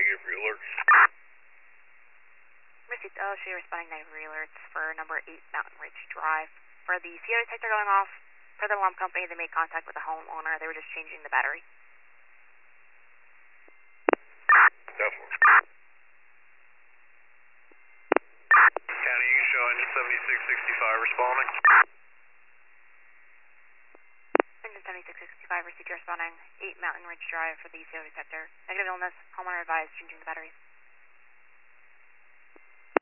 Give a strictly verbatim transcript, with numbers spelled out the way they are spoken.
give re-alerts? Received L S U responding negative re-alerts for number eight Mountain Ridge Drive. For the C O detector going off, for the alarm company, they made contact with the homeowner. They were just changing the battery. Definitely. County, you can show engine seventy-six sixty-five responding. Engine seventy-six sixty-five received responding eight Mountain Ridge Drive for the C O detector. Negative illness, homeowner advised changing the batteries.